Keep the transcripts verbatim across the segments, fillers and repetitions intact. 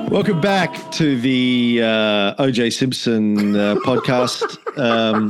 Welcome back to the uh, O J Simpson uh, podcast. Um,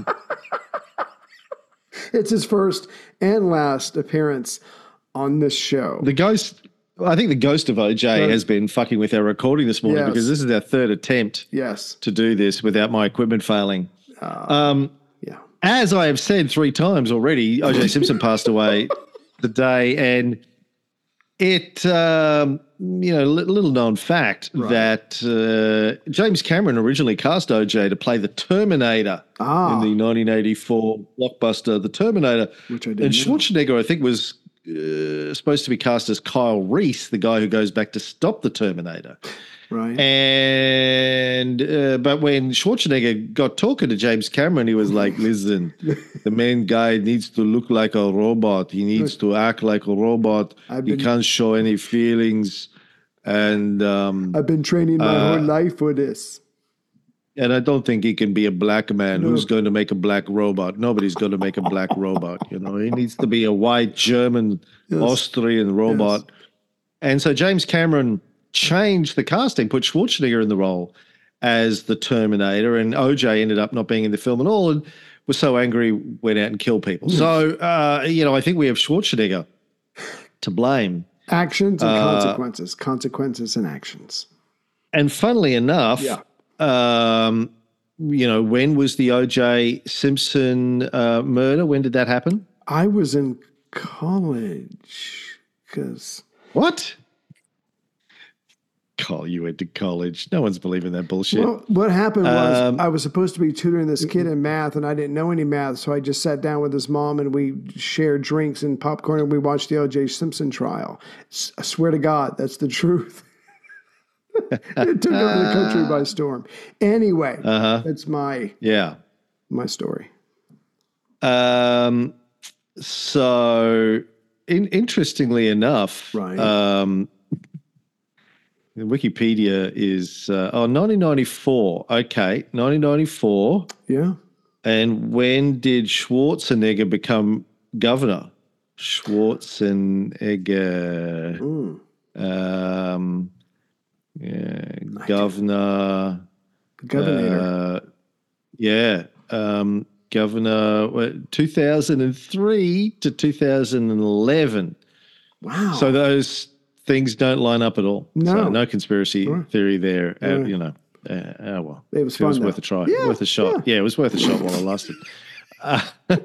it's his first and last appearance on this show. The ghost, I think the ghost of O J Right. has been fucking with our recording this morning Yes. because this is our third attempt Yes. to do this without my equipment failing. Uh, Um, yeah. as I have said three times already, O J Simpson passed away today, and it, um, you know, li- little known fact Right. that uh, James Cameron originally cast O J to play the Terminator Ah. in the nineteen eighty-four blockbuster The Terminator. Which I didn't And know. Schwarzenegger, I think, was uh, supposed to be cast as Kyle Reese, the guy who goes back to stop the Terminator. Right. And uh, but when Schwarzenegger got talking to James Cameron, he was like, "Listen, the main guy needs to look like a robot. He needs to act like a robot. I've He been- can't show any feelings." And um, I've been training my uh, whole life for this. and I don't think he can be a black man. No. Who's going to make a black robot? Nobody's going to make a black robot. You know, he needs to be a white German, Yes. Austrian robot. And so James Cameron changed the casting, put Schwarzenegger in the role as the Terminator, and O J ended up not being in the film at all and was so angry, went out and killed people. So, uh, you know, I think we have Schwarzenegger to blame. Actions and Uh, consequences. Consequences and actions. And funnily enough, Yeah. um, you know, when was the O J Simpson uh, murder? When did that happen? I was in college because What? Call you went to college. No one's believing that bullshit. well, what happened was Um, I was supposed to be tutoring this kid in math, and I didn't know any math, so I just sat down with his mom and we shared drinks and popcorn, and we watched the O J Simpson trial. S- I swear to God, that's the truth. It took over the country by storm. Anyway, Uh-huh. that's my Yeah. my story. Um, so, in, interestingly enough, Right. um, Wikipedia is uh, oh nineteen ninety-four. Okay, nineteen ninety-four. Yeah. And when did Schwarzenegger become governor? Schwarzenegger, Mm. um, yeah, governor. The governor. Uh, yeah, um, governor. What, two thousand three to two thousand eleven. Wow. So those things don't line up at all. No. So no conspiracy Sure. theory there. Uh, Yeah. you know. Uh, oh well. It was It was fun, worth though. a try. Yeah, Worth a shot. Yeah. It was worth a shot while it lasted. Uh,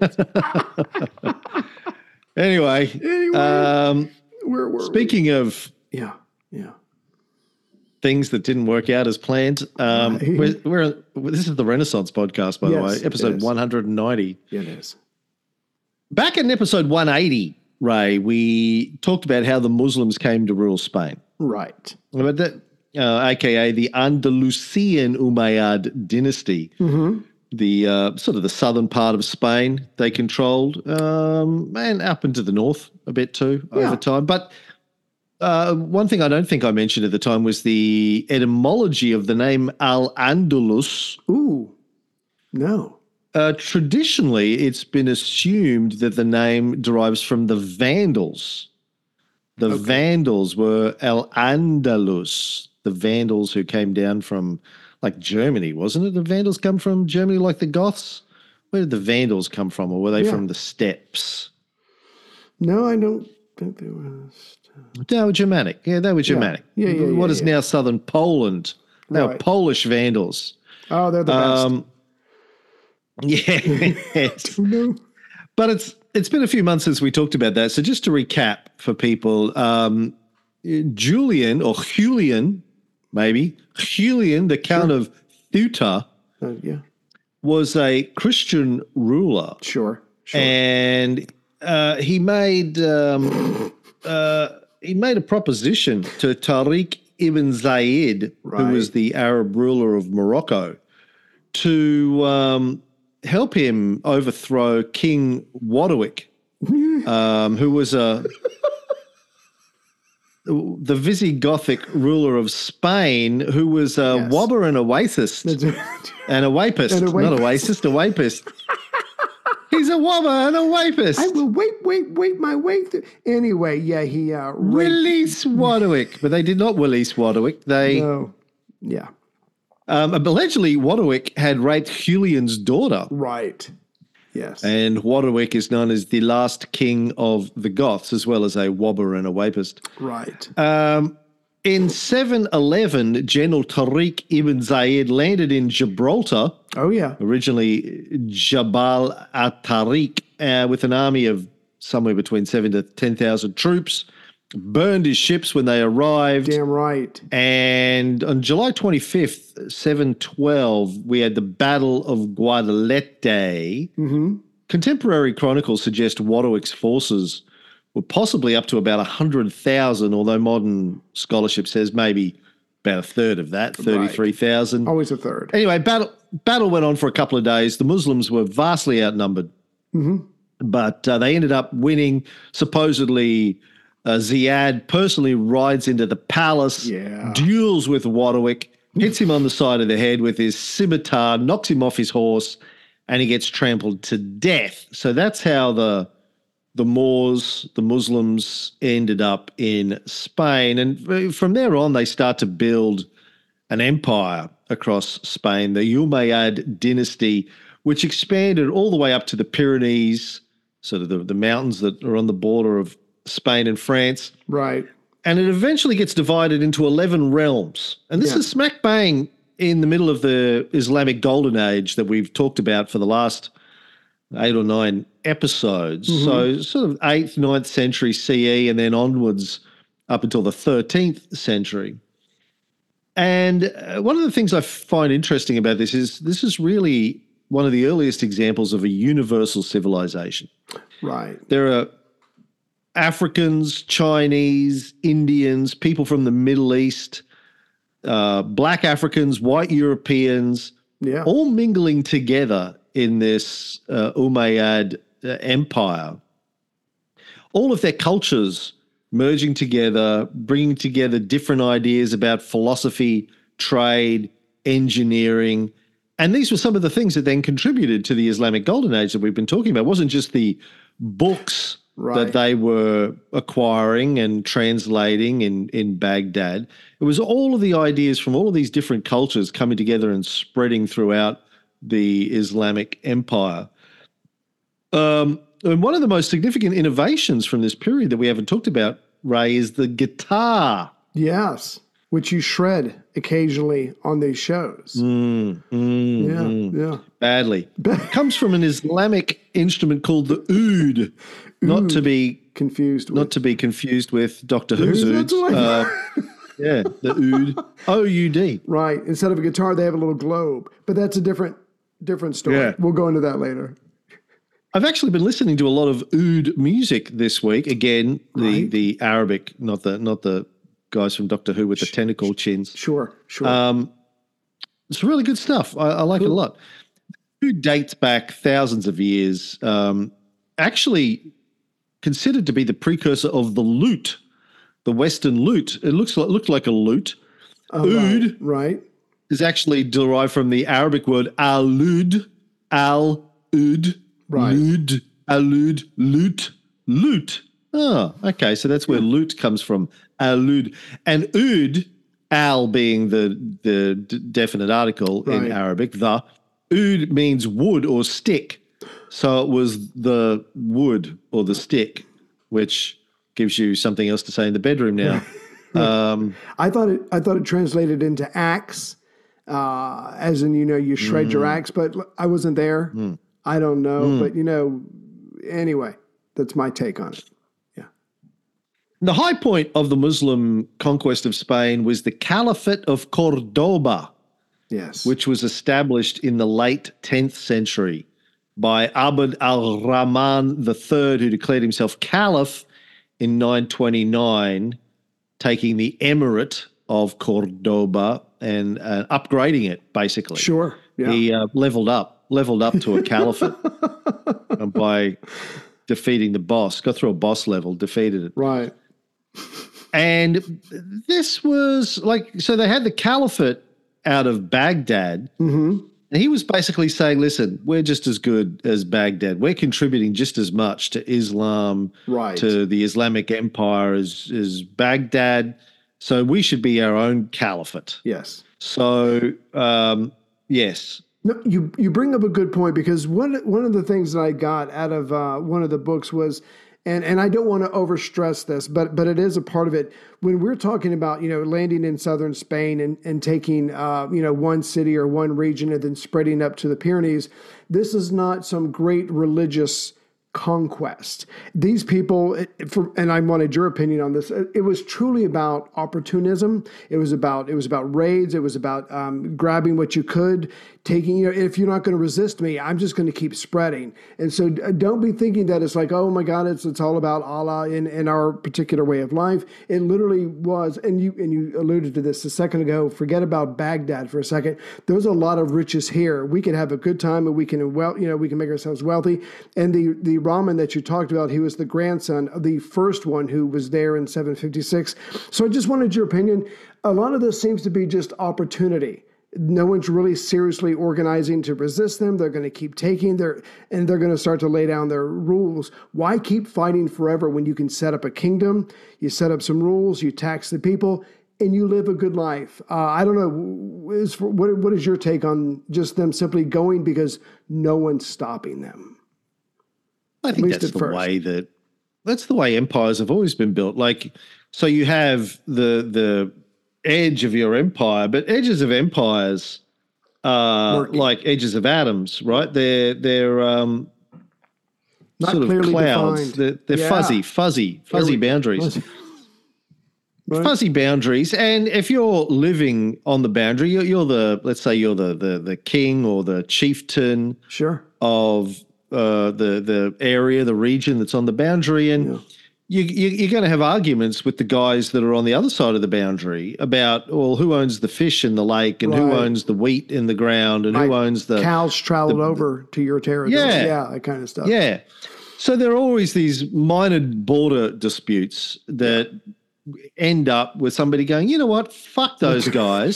anyway, Anyway, um, where were speaking of we? Yeah. Yeah. things that didn't work out as planned, um, Right. we're, we're this is the Renaissance podcast, by Yes, the way, it episode is. one hundred ninety. Yeah, it is. Back in episode one eighty, Ray, we talked about how the Muslims came to rule Spain. Right. But that, uh, A K A the Andalusian Umayyad dynasty, Mm-hmm. the uh, sort of the southern part of Spain they controlled, um, and up into the north a bit too Yeah. over time. But uh, one thing I don't think I mentioned at the time was the etymology of the name Al-Andalus. Ooh. No. Uh, traditionally, it's been assumed that the name derives from the Vandals. The Okay. Vandals were Al-Andalus, the Vandals who came down from, like, Germany, wasn't it? The Vandals come from Germany like the Goths? Where did the Vandals come from, or were they Yeah. from the steppes? No, I don't think they were. They were Germanic. Yeah, they were Germanic. Yeah, yeah, yeah, What is yeah. now southern Poland. They were Right. Polish Vandals. Oh, they're the best. Um, yes. Don't know. But it's it's been a few months since we talked about that. So just to recap for people, um, Julian or Julian, maybe Julian, the Count of Thuta, Uh, yeah. was a Christian ruler, Sure. Sure. and uh, he made um, uh, he made a proposition to Tariq ibn Zayed, who Right. was the Arab ruler of Morocco, to um, help him overthrow King Wadawik, um, who was a the Visigothic ruler of Spain, who was a Yes. wobber and a waithist, and a wapist, And a not a wapist. wastist, a wapist. He's a wobber and a wapist. I will wait, wait, wait my way through. Anyway, yeah, he uh, raped. Release Wadawik. But they did not release Wadawik. They No. Yeah. Um, allegedly, Waterwick had raped Julian's daughter. Right. Yes. And Waterwick is known as the last king of the Goths, as well as a wobber and a wapist. Right. Um, in seven eleven, General Tariq ibn Zayed landed in Gibraltar. Oh, yeah. Originally Jabal at-Tariq, uh, with an army of somewhere between seven to ten thousand troops. Burned his ships when they arrived. Damn right. And on July twenty-fifth, seven twelve, we had the Battle of Guadalete. Mm-hmm. Contemporary chronicles suggest Waterwick's forces were possibly up to about one hundred thousand, although modern scholarship says maybe about a third of that, thirty-three thousand. Right. Always a third. Anyway, battle, battle went on for a couple of days. The Muslims were vastly outnumbered, mm-hmm. but uh, they ended up winning. Supposedly, Uh, Ziad personally rides into the palace, yeah. duels with Waterwick, hits him on the side of the head with his scimitar, knocks him off his horse, and he gets trampled to death. So that's how the the Moors, the Muslims, ended up in Spain. And from there on, they start to build an empire across Spain, the Umayyad dynasty, which expanded all the way up to the Pyrenees, sort of the, the mountains that are on the border of Spain and France. Right. And it eventually gets divided into eleven realms. And this yeah. is smack bang in the middle of the Islamic Golden Age that we've talked about for the last eight or nine episodes. Mm-hmm. So sort of eighth, ninth century C E and then onwards up until the thirteenth century. And one of the things I find interesting about this is this is really one of the earliest examples of a universal civilization. Right. There are Africans, Chinese, Indians, people from the Middle East, uh, black Africans, white Europeans, yeah. all mingling together in this uh, Umayyad uh, empire. All of their cultures merging together, bringing together different ideas about philosophy, trade, engineering. And these were some of the things that then contributed to the Islamic Golden Age that we've been talking about. It wasn't just the books Right. that they were acquiring and translating in, in Baghdad. It was all of the ideas from all of these different cultures coming together and spreading throughout the Islamic empire. Um, and one of the most significant innovations from this period that we haven't talked about, Ray, is the guitar. Yes, which you shred occasionally on these shows. Mm, mm, yeah, mm. yeah. Badly. It comes from an Islamic instrument called the oud. Not to be confused with. Not to be confused with Doctor Who's ouds. Uh, yeah, the oud. O U D. Right. Instead of a guitar, they have a little globe. But that's a different different story. Yeah. We'll go into that later. I've actually been listening to a lot of oud music this week. Again, the right. the Arabic, not the not the guys from Doctor Who with the tentacle chins. Sure, sure. Um, it's really good stuff. I, I like cool. it a lot. Oud dates back thousands of years. Um, actually. Considered to be the precursor of the lute, the Western lute. It looks like looked like a lute. Oh, oud right, right. is actually derived from the Arabic word al-ud, al-ud, right. lud, al-ud, lute, lute. Oh, okay. So that's where yeah. lute comes from, al-ud. And oud, al being the, the d- definite article right. in Arabic, the, oud means wood or stick. So it was the wood or the stick, which gives you something else to say in the bedroom now. um, I thought it. I thought it translated into axe, uh, as in you know you shred mm. your axe. But I wasn't there. Mm. I don't know. Mm. But you know, anyway, that's my take on it. Yeah. The high point of the Muslim conquest of Spain was the Caliphate of Cordoba. Yes, which was established in the late tenth century. By Abd al-Rahman the Third, who declared himself caliph in nine twenty-nine, taking the emirate of Cordoba and uh, upgrading it, basically. Sure, yeah. He uh, leveled up, leveled up to a caliphate by defeating the boss, got through a boss level, defeated it. Right. And this was like, so they had the caliphate out of Baghdad, mm-hmm. and he was basically saying, listen, we're just as good as Baghdad. We're contributing just as much to Islam, right. to the Islamic Empire as, as Baghdad. So we should be our own caliphate. Yes. So, um, yes. No, you you bring up a good point, because one one of the things that I got out of uh, one of the books was, and and I don't want to overstress this, but but it is a part of it. When we're talking about, you know, landing in southern Spain and and taking uh, you know, one city or one region and then spreading up to the Pyrenees, this is not some great religious conquest. These people, it, for, and I wanted your opinion on this. It, it was truly about opportunism. It was about it was about raids. It was about um, grabbing what you could, taking. You know, if you're not going to resist me, I'm just going to keep spreading. And so, don't be thinking that it's like, oh my God, it's it's all about Allah in in our particular way of life. It literally was, and you and you alluded to this a second ago. Forget about Baghdad for a second. There's a lot of riches here. We can have a good time, and we can well, you know, we can make ourselves wealthy. And the the Rahman that you talked about, he was the grandson of the first one who was there in seven fifty-six. So I just wanted your opinion. A lot of this seems to be just opportunity. No one's really seriously organizing to resist them. They're going to keep taking their, and they're going to start to lay down their rules. Why keep fighting forever when you can set up a kingdom, you set up some rules, you tax the people, and you live a good life? Uh, I don't know. Is, what, what is your take on just them simply going because no one's stopping them? I think that's the first. way that that's the way empires have always been built. Like, so you have the the edge of your empire, but edges of empires are Working. like edges of atoms, right? They're they're um, Not sort of clearly clouds. defined. They're, they're Yeah. fuzzy, fuzzy, fuzzy boundaries. Right. Fuzzy boundaries, and if you're living on the boundary, you're, you're the let's say you're the the the king or the chieftain Sure. of uh, the the area, the region that's on the boundary, and Yeah. you, you, you're going to have arguments with the guys that are on the other side of the boundary about, well, who owns the fish in the lake, and who Right. owns the wheat in the ground, and who Right. owns the Cows traveled the- over to your territory. Yeah. Yeah, that kind of stuff. yeah. So there are always these minor border disputes that end up with somebody going, you know what, fuck those guys.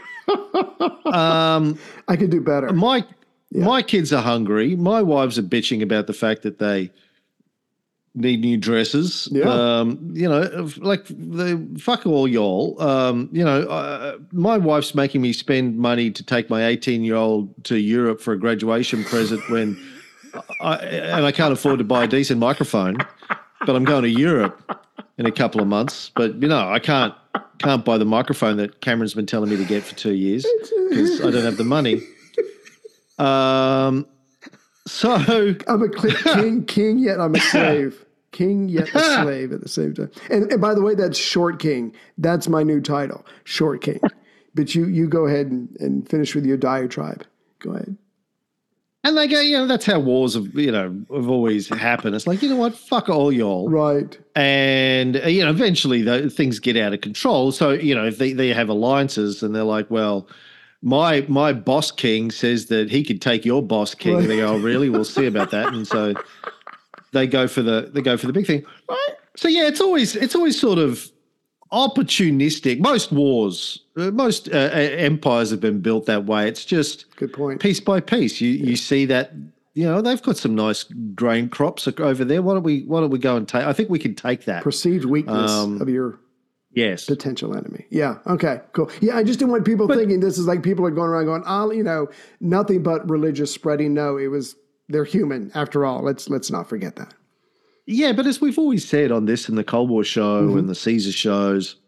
um, I could do better. my my kids are hungry. My wives are bitching about the fact that they need new dresses. Yeah. Um, you know, like the fuck all y'all. Um, you know, uh, my wife's making me spend money to take my eighteen year old to Europe for a graduation present when I, and I can't afford to buy a decent microphone, but I'm going to Europe in a couple of months. But you know, I can't can't buy the microphone that Cameron's been telling me to get for two years because I don't have the money. Um, so I'm a cl- king, king, yet I'm a slave. King, yet a slave at the same time. And, and by the way, that's Short King. That's my new title, Short King. But you you go ahead and, and finish with your diatribe. Go ahead. And they go, you know, that's how wars have, you know, have always happened. It's like, you know what, fuck all y'all. Right. And, uh, you know, eventually the, things get out of control. So, you know, if they, they have alliances and they're like, well, my my boss king says that he could take your boss king. Right. And they go, oh, really? We'll see about that. And so they go for the they go for the big thing. So yeah, it's always it's always sort of opportunistic. Most wars, uh, most uh, empires have been built that way. It's just Good point. piece by piece. You you see that, you know, they've got some nice grain crops over there. Why don't we why don't we go and take? I think we can take that. Perceived weakness Um, of your Yes. potential enemy. Yeah. Okay. Cool. Yeah. I just didn't want people thinking this is like people are going around going, oh, you know, nothing but religious spreading. No, it was they're human after all. Let's let's not forget that. Yeah, but as we've always said on this and the Cold War show Mm-hmm. and the Caesar shows,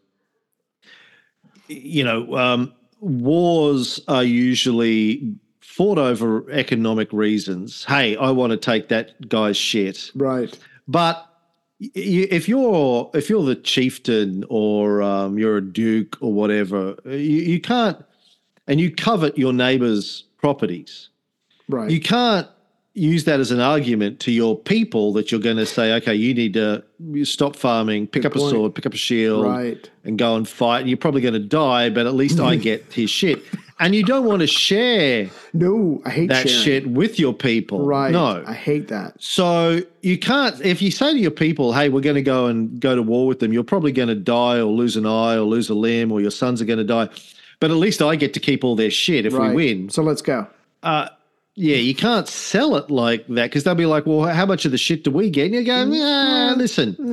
you know, um, wars are usually fought over economic reasons. Hey, I want to take that guy's shit. Right. But y- if you're if you're the chieftain or um, you're a duke or whatever, you, you can't, and you covet your neighbor's properties. Right. You can't use that as an argument to your people that you're going to say, okay, you need to you stop farming, pick Good up a point. sword, pick up a shield, Right. and go and fight. And you're probably going to die, but at least I get his shit. And you don't want to share No, I hate that sharing. shit with your people. Right. No. I hate that. So you can't, if you say to your people, hey, we're going to go and go to war with them, you're probably going to die or lose an eye or lose a limb or your sons are going to die. But at least I get to keep all their shit if Right. we win. So let's go. Uh, yeah, you can't sell it like that because they'll be like, well, how much of the shit do we get? And you go, ah, listen,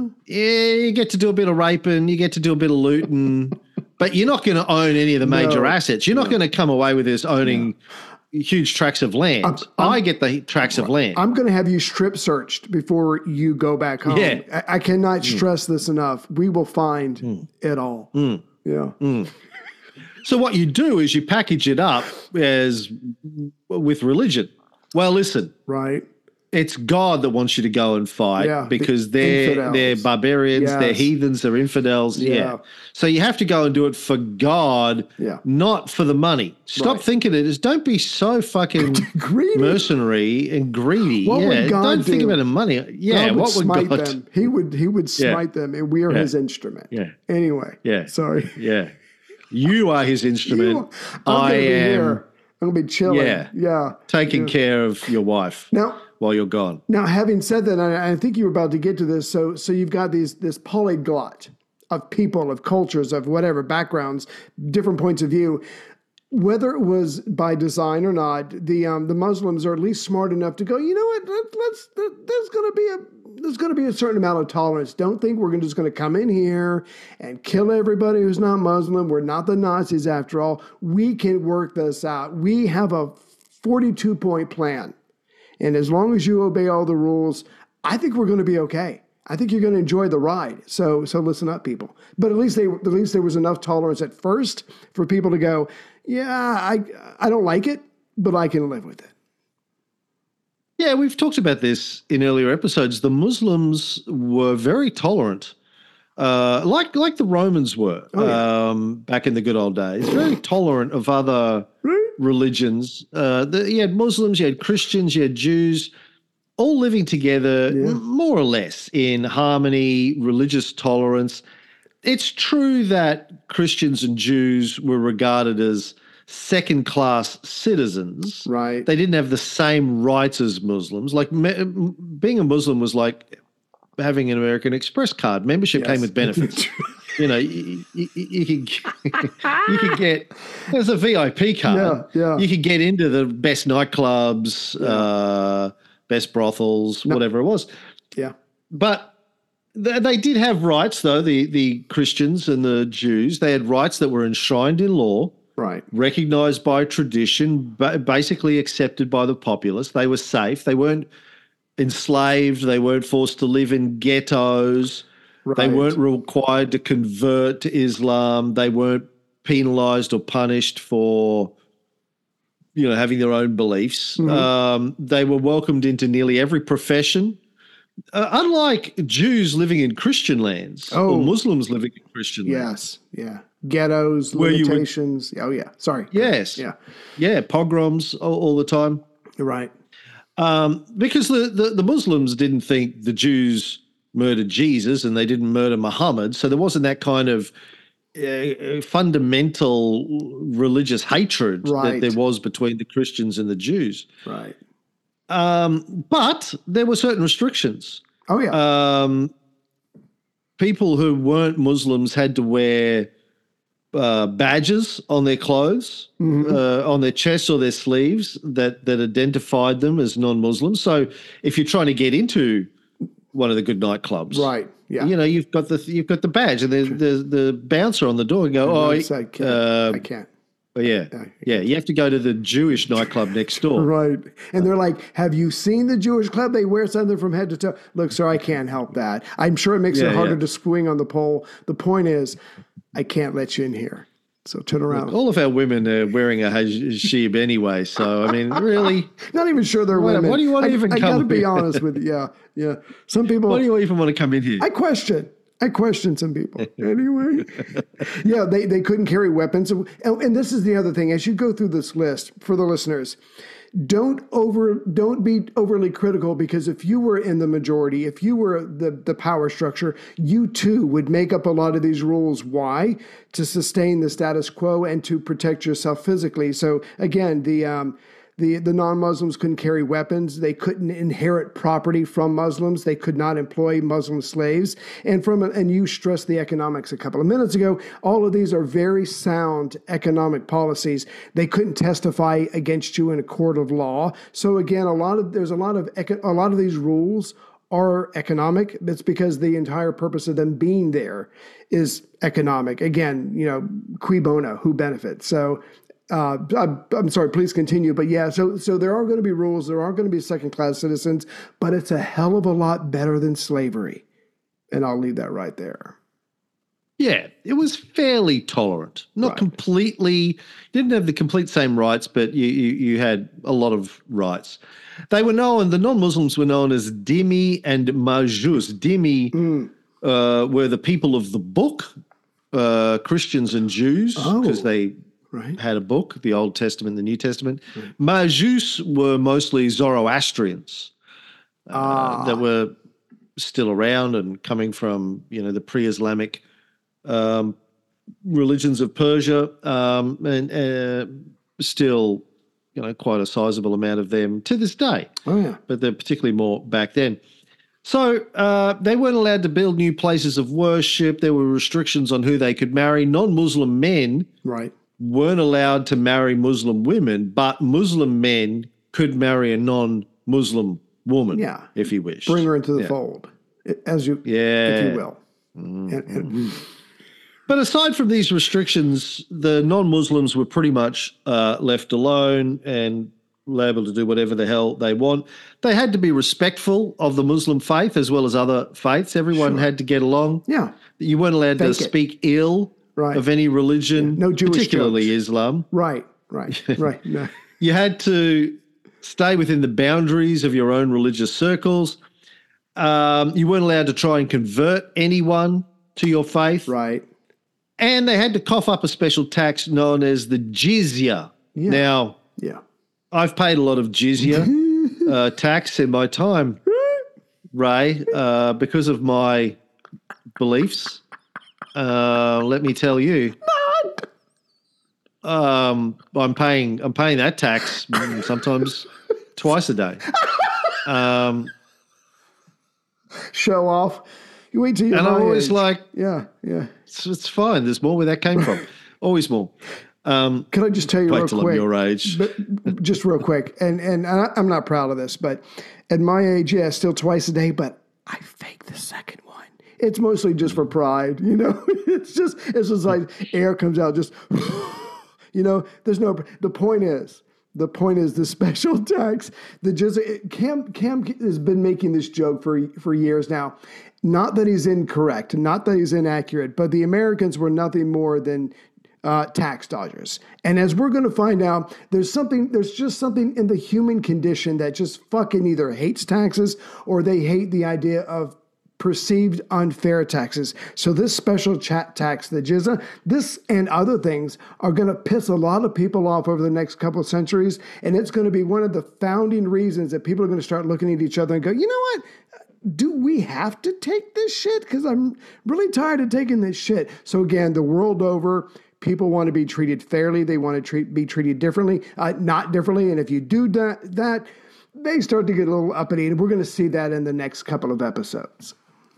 yeah, you get to do a bit of raping, you get to do a bit of looting, but you're not going to own any of the major No. assets. You're not No. going to come away with this owning huge tracts of land. I'm- I'm- I get the tracts of land. I'm going to have you strip searched before you go back home. Yeah. I, I cannot stress this enough. We will find it all. Yeah. So what you do is you package it up as with religion. Well, listen, Right. it's God that wants you to go and fight Yeah, the because they're infidels. they're barbarians, they're Yes. heathens, they're infidels. Yeah. Yeah. So you have to go and do it for God, Yeah. not for the money. Stop Right. thinking it is. Don't be so fucking Greedy. mercenary and greedy. What yeah. would God Don't think do? about the money. Yeah. God would what would smite God? them. He would. He would Yeah. smite them, and we are Yeah. His instrument. Yeah. Anyway. Yeah. Sorry. Yeah. You are His instrument. You- I'm I gonna be am here. I'm gonna be chilling. Yeah. Yeah. taking care of your wife Now, while you're gone. now, having said that, I, I think you were about to get to this. So, so you've got these this polyglot of people, of cultures, of whatever backgrounds, different points of view. Whether it was by design or not, the um, the Muslims are at least smart enough to go, you know what? Let, let's there- there's going to be a there's going to be a certain amount of tolerance. Don't think we're gonna- just going to come in here and kill everybody who's not Muslim. We're not the Nazis after all. We can work this out. We have a forty-two point plan, and as long as you obey all the rules, I think we're going to be okay. I think you're going to enjoy the ride. So, so listen up, people. But at least they, at least there was enough tolerance at first for people to go, yeah, I, I don't like it, but I can live with it. Yeah, we've talked about this in earlier episodes. The Muslims were very tolerant, uh, like like the Romans were Oh, yeah. um, back in the good old days. Very tolerant of other Right? religions. Uh, the, you had Muslims, you had Christians, you had Jews, all living together Yeah. m- more or less in harmony, religious tolerance. It's true that Christians and Jews were regarded as second-class citizens. Right. They didn't have the same rights as Muslims. Like me, being a Muslim was like having an American Express card. Membership came Yes. with benefits. You know, you, you, you could you could get there's a V I P card. Yeah, yeah. You could get into the best nightclubs, uh, best brothels, whatever it was. Yeah. But th- they did have rights, though. The the Christians and the Jews, they had rights that were enshrined in law, Right. recognized by tradition, ba- basically accepted by the populace. They were safe. They weren't enslaved. They weren't forced to live in ghettos. They Right. weren't required to convert to Islam. They weren't penalized or punished for, you know, having their own beliefs. Mm-hmm. Um, they were welcomed into nearly every profession. Uh, unlike Jews living in Christian lands Oh. or Muslims living in Christian lands. Yes. Yeah. Ghettos, Where you would- limitations. Oh, yeah. Sorry. Yes. Yeah. Yeah, pogroms all, all the time. You're right. Um, because the, the, the Muslims didn't think the Jews murdered Jesus and they didn't murder Muhammad. So there wasn't that kind of uh, fundamental religious hatred Right. that there was between the Christians and the Jews. Right. Um, but there were certain restrictions. Oh, yeah. Um, people who weren't Muslims had to wear uh, badges on their clothes, Mm-hmm. uh, on their chests or their sleeves that that identified them as non-Muslims. So if you're trying to get into one of the good nightclubs, Right. Yeah. you know, you've got the you've got the badge, and the the, the bouncer on the door and go, oh, I said, I can't. uh, I can't. yeah, yeah, you have to go to the Jewish nightclub next door. Right. And they're like, have you seen the Jewish club? They wear something from head to toe. Look, sir, I can't help that. I'm sure it makes Yeah, it harder yeah. to swing on the pole. The point is, I can't let you in here. So turn around. All of our women are wearing a hijab anyway, so I mean, really, Not even sure they're What- women. what do you want to I, even I come gotta be with? honest with you. Yeah. Yeah. Some people, why do you even want to come in here? I question. I question some people. Anyway, yeah, they, they couldn't carry weapons. And, and this is the other thing. As you go through this list for the listeners, don't over don't be overly critical, because if you were in the majority, if you were the, the power structure, you too would make up a lot of these rules. Why? To sustain the status quo and to protect yourself physically. So again, the um, The, the non-Muslims couldn't carry weapons. They couldn't inherit property from Muslims. They could not employ Muslim slaves. And from and you stressed the economics a couple of minutes ago. All of these are very sound economic policies. They couldn't testify against you in a court of law. So again, a lot of there's a lot of eco- a lot of these rules are economic. It's because the entire purpose of them being there is economic. Again, you know, cui bono, who benefits. So uh, I'm, I'm sorry, please continue. But yeah, so so there are going to be rules. There are going to be second-class citizens, but it's a hell of a lot better than slavery. And I'll leave that right there. Yeah, it was fairly tolerant. Not Right. completely, didn't have the complete same rights, but you, you you had a lot of rights. They were known, the non-Muslims were known as Dhimmi and Majus. Dhimmi Mm. uh, were the people of the book, uh, Christians and Jews, because Oh. they Right. had a book, the Old Testament, the New Testament. Majus were mostly Zoroastrians uh, Ah. that were still around and coming from, you know, the pre-Islamic um, religions of Persia, um, and uh, still, you know, quite a sizable amount of them to this day. Oh, yeah. But they're particularly more back then. So uh, they weren't allowed to build new places of worship. There were restrictions on who they could marry. Non-Muslim men Right. weren't allowed to marry Muslim women, but Muslim men could marry a non-Muslim woman, Yeah. if he wished. Bring her into the Yeah. fold, as you, Yeah. if you will. And, and, But aside from these restrictions, the non-Muslims were pretty much uh, left alone and able to do whatever the hell they want. They had to be respectful of the Muslim faith as well as other faiths. Everyone Sure. had to get along. yeah. You weren't allowed to Fake it. speak ill Right. of any religion, No Jewish particularly jokes. Islam. Right. Right. Right. No. You had to stay within the boundaries of your own religious circles. Um, you weren't allowed to try and convert anyone to your faith. Right. And they had to cough up a special tax known as the jizya. Yeah. Now, Yeah. I've paid a lot of jizya uh, tax in my time, Ray, uh, because of my beliefs. Uh, let me tell you, um, I'm paying. I'm paying that tax sometimes twice a day. Um, Show off. You wait till you're and I'm my always age. like, yeah. Yeah. it's, it's fine. There's more where that came from. Always more. Um, Can I just tell you wait real till quick? I'm your age. But just real quick, and and I, I'm not proud of this, but at my age, yeah, still twice a day, but I fake the second one. It's mostly just for pride, you know. It's just it's just like air comes out, just you know. There's no. The point is, the point is the special tax. The just Cam Cam has been making this joke for for years now. Not that he's incorrect, not that he's inaccurate, but the Americans were nothing more than uh, tax dodgers. And as we're going to find out, there's something, there's just something in the human condition that just fucking either hates taxes or they hate the idea of perceived unfair taxes. So this special chat tax, the jizya, this and other things are going to piss a lot of people off over the next couple of centuries. And it's going to be one of the founding reasons that people are going to start looking at each other and go, you know what? Do we have to take this shit? Because I'm really tired of taking this shit. So again, the world over, people want to be treated fairly. They want to treat, be treated differently, uh, not differently. And if you do that, that, they start to get a little uppity. And we're going to see that in the next couple of episodes.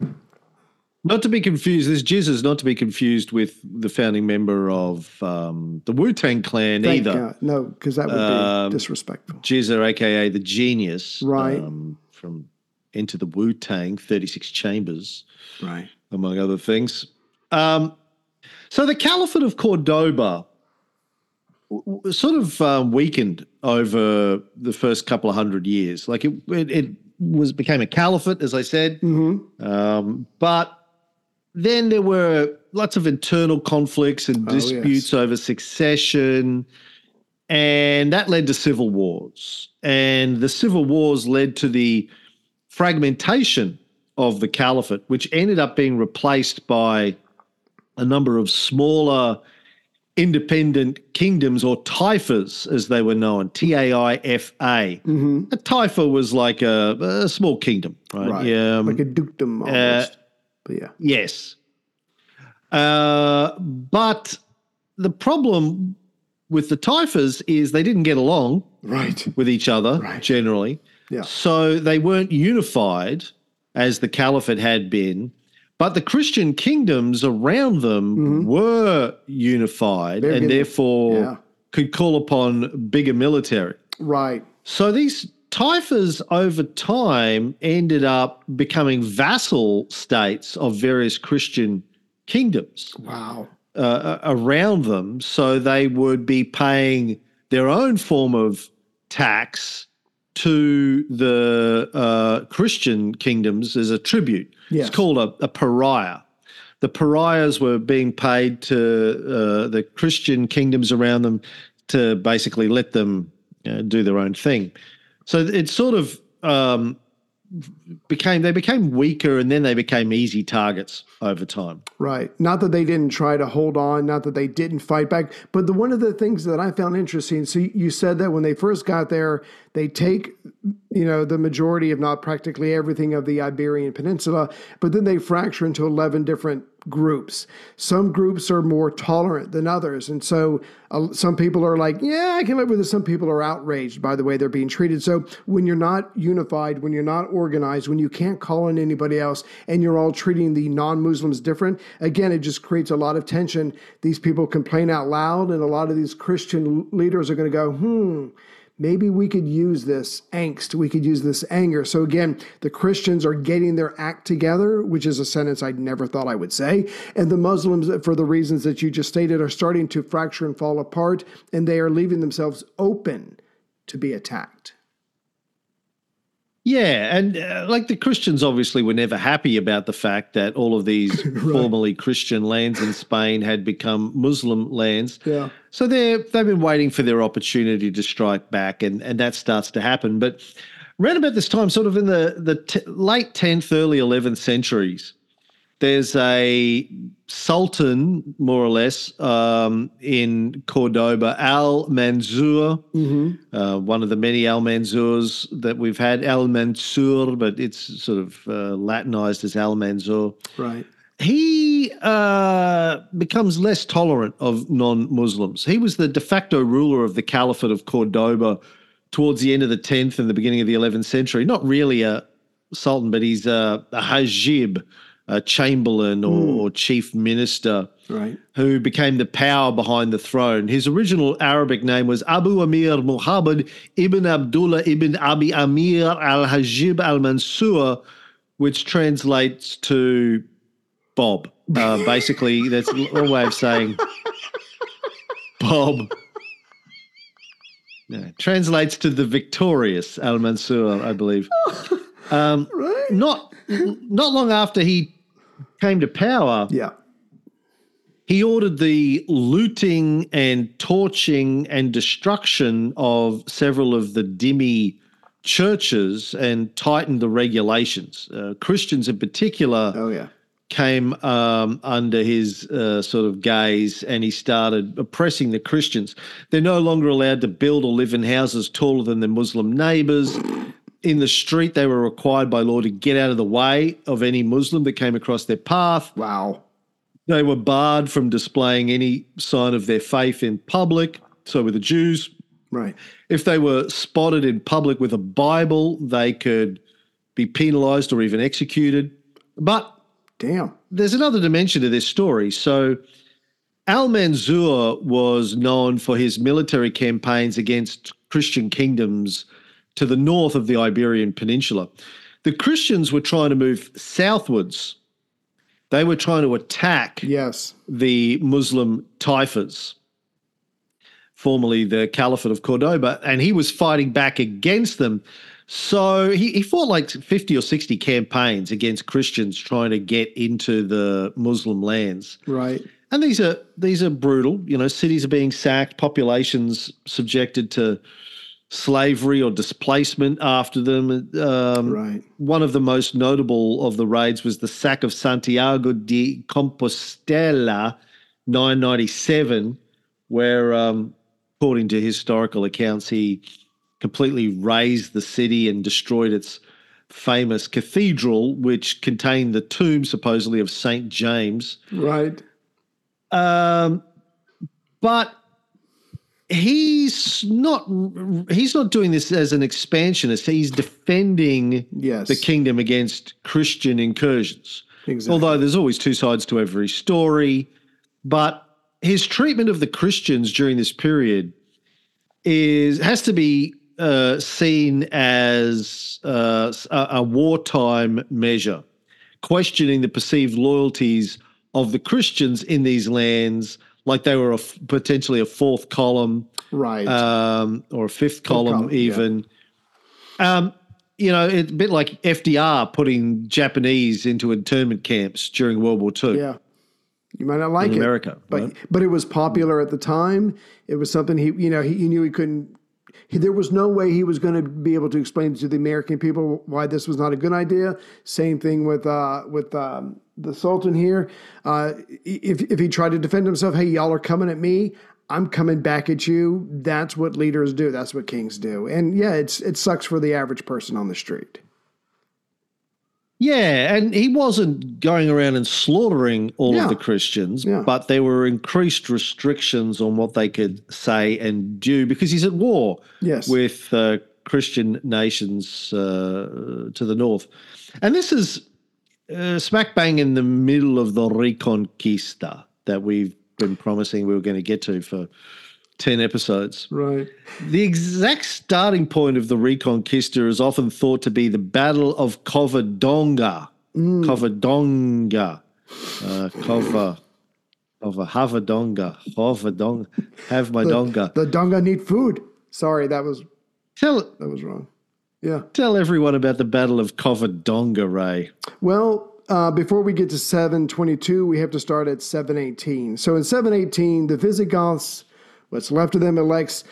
Not to be confused, this jizya is not to be confused with the founding member of um, the Wu-Tang Clan Thank either. God. No, because that would be Um, disrespectful. Jizya, a k a the Genius, Right. um, from Enter the Wu-Tang, thirty-six Chambers, Right. among other things. Um, so the Caliphate of Cordoba w- w- sort of um, weakened over the first couple of hundred years. Like it, it, it was became a caliphate, as I said, Mm-hmm. um, but then there were lots of internal conflicts and Oh, yes. disputes over succession, and that led to civil wars. And the civil wars led to the fragmentation of the caliphate, which ended up being replaced by a number of smaller independent kingdoms, or taifas as they were known, T A I F A. Mm-hmm. A taifa was like a, a small kingdom, right? Right. Yeah, um, Like a dukedom almost. but yeah. yes. Uh, but the problem with the taifas is they didn't get along Right. with each other Right. generally. Yeah. So they weren't unified as the caliphate had been, but the Christian kingdoms around them Mhm. were unified They're and getting- therefore yeah. could call upon bigger military. Right. So these Taifas over time ended up becoming vassal states of various Christian kingdoms. Wow. Uh, around them, so they would be paying their own form of tax to the uh, Christian kingdoms as a tribute. Yes. It's called a, a pariah. The pariahs were being paid to uh, the Christian kingdoms around them to basically let them uh, do their own thing. So it sort of um, became, they became weaker, and then they became easy targets over time. Right. Not that they didn't try to hold on, not that they didn't fight back, but the one of the things that I found interesting, so you said that when they first got there, they take, you know, the majority, if not practically everything of the Iberian Peninsula, but then they fracture into eleven different groups. Some groups are more tolerant than others. And so uh, some people are like, yeah, I can live with this. Some people are outraged by the way they're being treated. So when you're not unified, when you're not organized, when you can't call on anybody else, and you're all treating the non-Muslims different, again, it just creates a lot of tension. These people complain out loud, and a lot of these Christian leaders are going to go, hmm, maybe we could use this angst. We could use this anger. So again, the Christians are getting their act together, which is a sentence I never thought I would say. And the Muslims, for the reasons that you just stated, are starting to fracture and fall apart, and they are leaving themselves open to be attacked. Yeah, and uh, like the Christians obviously were never happy about the fact that all of these right. formerly Christian lands in Spain had become Muslim lands. Yeah. So they're, they've been waiting for their opportunity to strike back, and, and that starts to happen. But around about this time, sort of in the, the t- late tenth, early eleventh centuries, there's a sultan, more or less, um, in Cordoba, Al-Mansur, mm-hmm. uh, one of the many Al-Mansurs that we've had, Al-Mansur, but it's sort of uh, Latinized as Al-Mansur. Right. He uh, becomes less tolerant of non-Muslims. He was the de facto ruler of the Caliphate of Cordoba towards the end of the tenth and the beginning of the eleventh century. Not really a sultan, but he's a, a hajib, a chamberlain or, mm. or chief minister, right, who became the power behind the throne. His original Arabic name was Abu Amir Muhammad ibn Abdullah ibn Abi Amir al-Hajib al-Mansur, which translates to Bob. Uh, basically, that's a way of saying Bob. Yeah, translates to the victorious al-Mansur, I believe. Um, right. Not not long after he came to power, yeah, he ordered the looting and torching and destruction of several of the dhimmi churches and tightened the regulations. Uh, Christians in particular oh, yeah. came um, under his uh, sort of gaze, and he started oppressing the Christians. They're no longer allowed to build or live in houses taller than their Muslim neighbors. In the street, they were required by law to get out of the way of any Muslim that came across their path. Wow. They were barred from displaying any sign of their faith in public. So were the Jews. Right. If they were spotted in public with a Bible, they could be penalized or even executed. But damn, there's another dimension to this story. So Al-Mansur was known for his military campaigns against Christian kingdoms to the north of the Iberian Peninsula. The Christians were trying to move southwards. They were trying to attack yes. the Muslim Taifas, formerly the Caliphate of Cordoba, and he was fighting back against them. So he, he fought like fifty or sixty campaigns against Christians trying to get into the Muslim lands. Right. And these are these are brutal. You know, cities are being sacked, populations subjected to slavery or displacement after them. Um, right. One of the most notable of the raids was the sack of Santiago de Compostela, nine ninety-seven, where, um, according to historical accounts, he completely razed the city and destroyed its famous cathedral, which contained the tomb, supposedly, of Saint James. Right. Um, but he's not he's not doing this as an expansionist. He's defending yes. the kingdom against Christian incursions. Exactly. Although there's always two sides to every story. But his treatment of the Christians during this period is has to be uh, seen as uh, a, a wartime measure, questioning the perceived loyalties of the Christians in these lands, like they were a, potentially a fourth column, right, um, or a fifth column, column, even. Yeah. Um, you know, it's a bit like F D R putting Japanese into internment camps during World War Two. Yeah. You might not like in it, America, but right? but it was popular at the time. It was something he, you know, he, he knew he couldn't. He, there was no way he was going to be able to explain to the American people why this was not a good idea. Same thing with uh, with um, the Sultan here. Uh, if if he tried to defend himself, hey, y'all are coming at me. I'm coming back at you. That's what leaders do. That's what kings do. And yeah, it's it sucks for the average person on the street. Yeah, and he wasn't going around and slaughtering all Yeah. of the Christians, Yeah. but there were increased restrictions on what they could say and do because he's at war Yes. with uh, Christian nations uh, to the north. And this is uh, smack bang in the middle of the Reconquista that we've been promising we were going to get to for ten episodes. Right. The exact starting point of the Reconquista is often thought to be the Battle of Covadonga. Mm. Covadonga. Uh, Cova. Cova. Havadonga. Covadonga. Have my The, donga. the Donga need food. Sorry, that was Tell, that was wrong. Yeah. tell everyone about the Battle of Covadonga, Ray. Well, uh, before we get to seven twenty-two, we have to start at seven eighteen. So in seven eighteen, the Visigoths, what's left of them, elects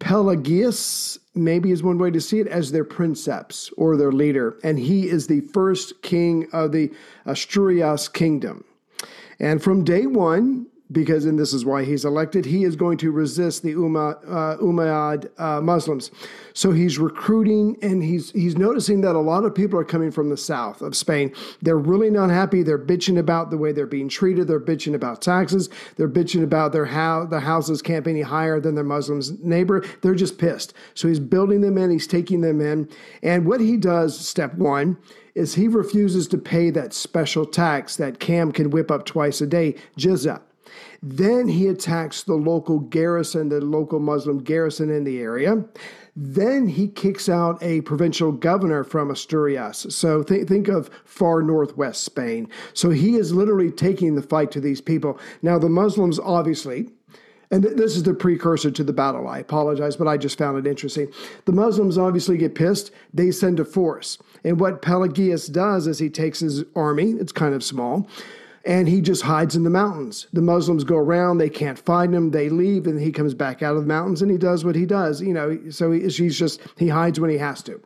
Pelagius, maybe is one way to see it, as their princeps or their leader. And he is the first king of the Asturias kingdom. And from day one, because, and this is why he's elected, he is going to resist the Umma, uh, Umayyad uh, Muslims. So he's recruiting, and he's he's noticing that a lot of people are coming from the south of Spain. They're really not happy. They're bitching about the way they're being treated. They're bitching about taxes. They're bitching about their how the houses can't be any higher than their Muslims neighbor. They're just pissed. So he's building them in. He's taking them in. And what he does, step one, is he refuses to pay that special tax that Cam can whip up twice a day, jizya. Then he attacks the local garrison, the local Muslim garrison in the area. Then he kicks out a provincial governor from Asturias. So th- think of far northwest Spain. So he is literally taking the fight to these people. Now, the Muslims, obviously, and th- this is the precursor to the battle. I apologize, but I just found it interesting. The Muslims obviously get pissed. They send a force. And what Pelagius does is he takes his army, it's kind of small, and he just hides in the mountains. The Muslims go around, they can't find him, they leave, and he comes back out of the mountains and he does what he does. You know, so he, he's just, he hides when he has to.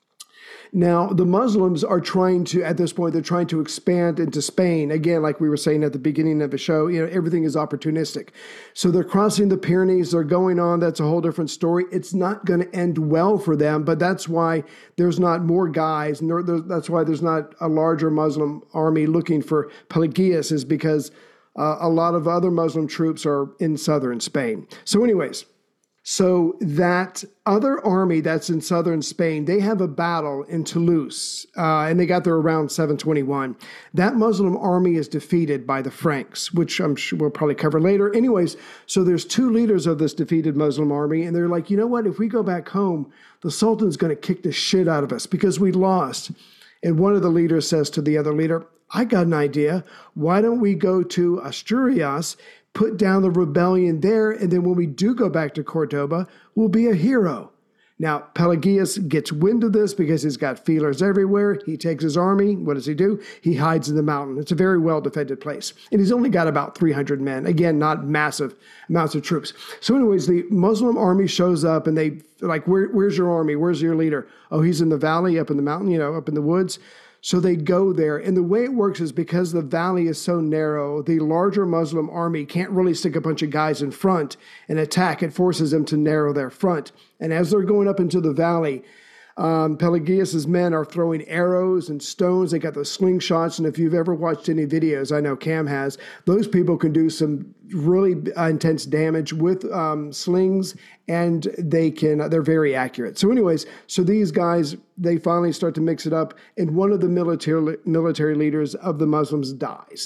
Now, the Muslims are trying to, at this point, they're trying to expand into Spain. Again, like we were saying at the beginning of the show, you know, everything is opportunistic. So they're crossing the Pyrenees, they're going on. That's a whole different story. It's not going to end well for them, but that's why there's not more guys. Nor, that's why there's not a larger Muslim army looking for Pelagius, is because uh, a lot of other Muslim troops are in southern Spain. So anyways, so that other army that's in southern Spain, they have a battle in Toulouse, uh, and they got there around seven twenty-one. That Muslim army is defeated by the Franks, which I'm sure we'll probably cover later. Anyways, so there's two leaders of this defeated Muslim army, and they're like, you know what? If we go back home, the Sultan's going to kick the shit out of us because we lost. And one of the leaders says to the other leader, I got an idea. Why don't we go to Asturias, put down the rebellion there, and then when we do go back to Cordoba, we'll be a hero. Now, Pelagius gets wind of this because he's got feelers everywhere. He takes his army. What does he do? He hides in the mountain. It's a very well-defended place. And he's only got about three hundred men. Again, not massive amounts of troops. So anyways, the Muslim army shows up, and they like, Where, where's your army? Where's your leader? Oh, he's in the valley, up in the mountain, you know, up in the woods. So they go there. And the way it works is because the valley is so narrow, the larger Muslim army can't really stick a bunch of guys in front and attack. It forces them to narrow their front. And as they're going up into the valley, um, Pelagius's men are throwing arrows and stones. They got those slingshots. And if you've ever watched any videos, I know Cam has, those people can do some really intense damage with um, slings, and they can, they're very accurate. So anyways, so these guys, they finally start to mix it up, and one of the military military leaders of the Muslims dies.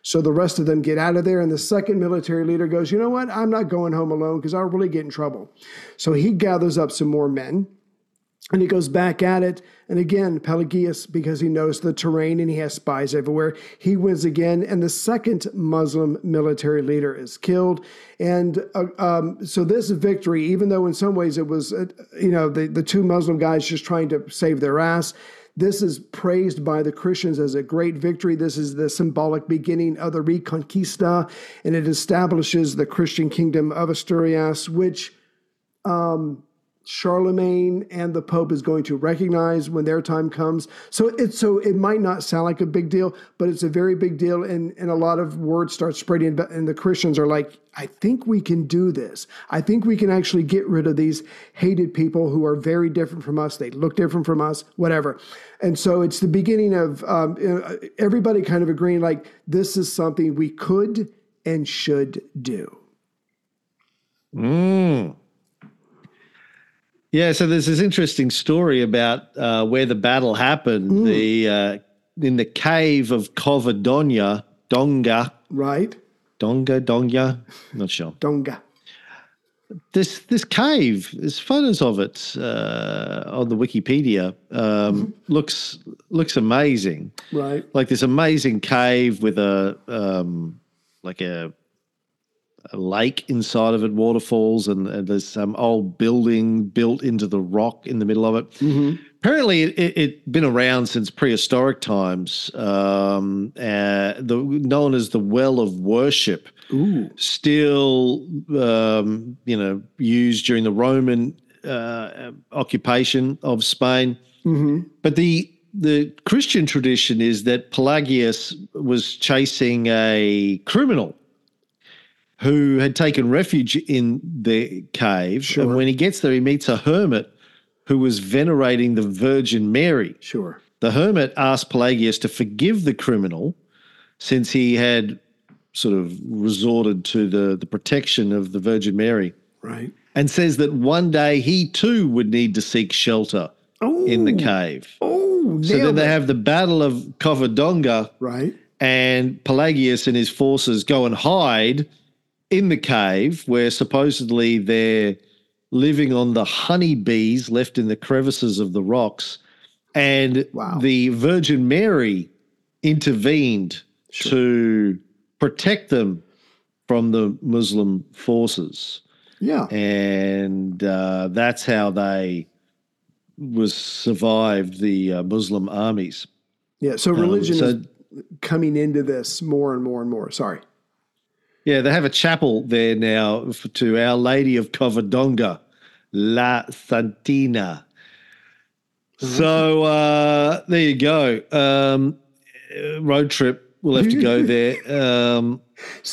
So the rest of them get out of there. And the second military leader goes, you know what? I'm not going home alone because I'll really get in trouble. So he gathers up some more men and he goes back at it. And again, Pelagius, because he knows the terrain and he has spies everywhere, he wins again. And the second Muslim military leader is killed. And uh, um, so this victory, even though in some ways it was, uh, you know, the, the two Muslim guys just trying to save their ass, this is praised by the Christians as a great victory. This is the symbolic beginning of the Reconquista, and it establishes the Christian kingdom of Asturias, which um, Charlemagne and the Pope is going to recognize when their time comes. So it so it might not sound like a big deal, but it's a very big deal, and, and a lot of words start spreading, and the Christians are like, I think we can do this. I think we can actually get rid of these hated people who are very different from us. They look different from us, whatever. And so it's the beginning of um, everybody kind of agreeing like this is something we could and should do. Mm. Yeah, so there's this interesting story about uh, where the battle happened. Mm. The uh, in the cave of Covadonga, Donga. Right. Donga, Donga, not sure. Donga. This this cave, there's photos of it uh, on the Wikipedia. Um, mm-hmm. Looks looks amazing. Right. Like this amazing cave with a um, like a, a lake inside of it, waterfalls, and, and there's some old building built into the rock in the middle of it. Mm-hmm. Apparently, it, it, it been around since prehistoric times. Um, uh, the known as the Well of Worship. Ooh. Still, um, you know, used during the Roman uh, occupation of Spain. Mm-hmm. But the the Christian tradition is that Pelagius was chasing a criminal who had taken refuge in the cave. Sure. And when he gets there, he meets a hermit who was venerating the Virgin Mary. Sure. The hermit asked Pelagius to forgive the criminal since he had sort of resorted to the, the protection of the Virgin Mary. Right. And says that one day he too would need to seek shelter oh. in the cave. Oh, so then they it. have the Battle of Covadonga. Right. And Pelagius and his forces go and hide in the cave where supposedly they're living on the honeybees left in the crevices of the rocks. And wow. the Virgin Mary intervened sure. to protect them from the Muslim forces. Yeah. And uh, that's how they was survived the uh, Muslim armies. Yeah, so religion um, so, is coming into this more and more and more. Sorry. Yeah, they have a chapel there now for, to Our Lady of Covadonga, La Santina. Mm-hmm. So uh, there you go. Um, road trip. We'll have to go there. Um,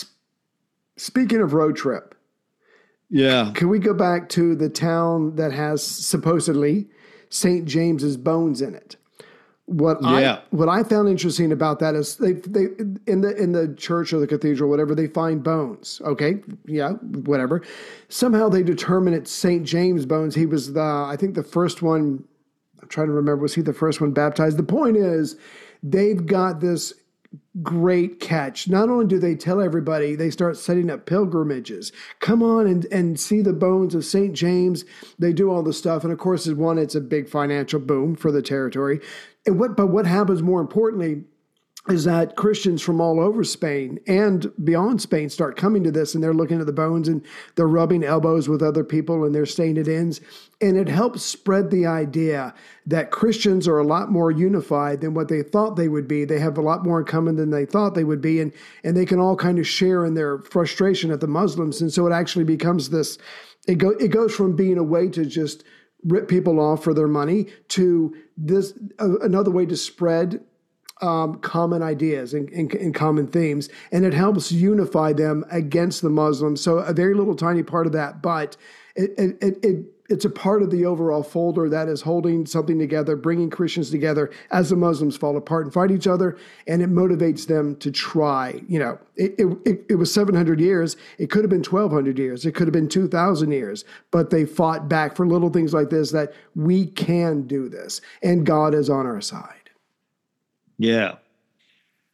Speaking of road trip. Yeah. Can we go back to the town that has supposedly Saint James's bones in it? What yeah. I what I found interesting about that is they they in the in the church or the cathedral, whatever, they find bones. Okay, yeah, whatever. Somehow they determine it's Saint James' bones. He was the I think the first one. I'm trying to remember. Was he the first one baptized? The point is, they've got this great catch. Not only do they tell everybody, they start setting up pilgrimages. Come on and, and see the bones of Saint James. They do all the stuff. And of course, as one, it's a big financial boom for the territory. And what, but what happens more importantly is that Christians from all over Spain and beyond Spain start coming to this, and they're looking at the bones and they're rubbing elbows with other people and they're staying at inns. And it helps spread the idea that Christians are a lot more unified than what they thought they would be. They have a lot more in common than they thought they would be. And, and they can all kind of share in their frustration at the Muslims. And so it actually becomes this, it, go, it goes from being a way to just rip people off for their money to this uh, another way to spread Um, common ideas and, and, and common themes, and it helps unify them against the Muslims. So a very little tiny part of that, but it, it, it, it it's a part of the overall folder that is holding something together, bringing Christians together as the Muslims fall apart and fight each other, and it motivates them to try. You know, it it, it was seven hundred years. It could have been twelve hundred years. It could have been two thousand years, but they fought back for little things like this, that we can do this, and God is on our side. Yeah.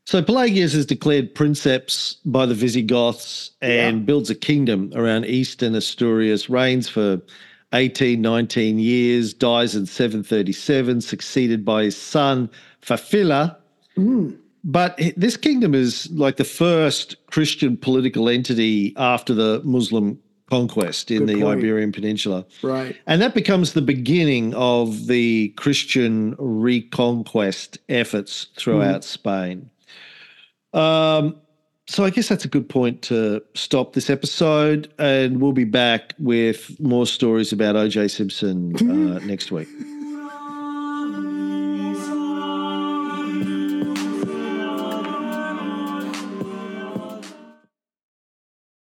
So Pelagius is declared princeps by the Visigoths and yeah. builds a kingdom around eastern Asturias, reigns for eighteen, nineteen years, dies in seven thirty-seven, succeeded by his son Fafila. Mm. But this kingdom is like the first Christian political entity after the Muslim conquest in Good the point. Iberian Peninsula. Right. And that becomes the beginning of the Christian reconquest efforts throughout mm. Spain. Um, so I guess that's a good point to stop this episode, and we'll be back with more stories about O J Simpson uh, next week.